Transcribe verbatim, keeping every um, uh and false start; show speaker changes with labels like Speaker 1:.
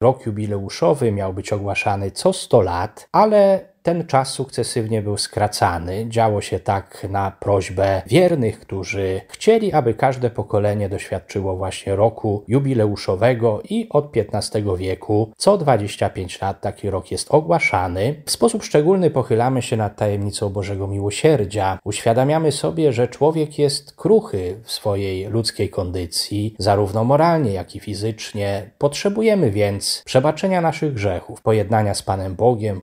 Speaker 1: Rok jubileuszowy miał być ogłaszany co sto lat, ale ten czas sukcesywnie był skracany. Działo się tak na prośbę wiernych, którzy chcieli, aby każde pokolenie doświadczyło właśnie roku jubileuszowego i od piętnastego wieku co dwadzieścia pięć lat taki rok jest ogłaszany. W sposób szczególny pochylamy się nad tajemnicą Bożego Miłosierdzia. Uświadamiamy sobie, że człowiek jest kruchy w swojej ludzkiej kondycji, zarówno moralnie, jak i fizycznie. Potrzebujemy więc przebaczenia naszych grzechów, pojednania z Panem Bogiem,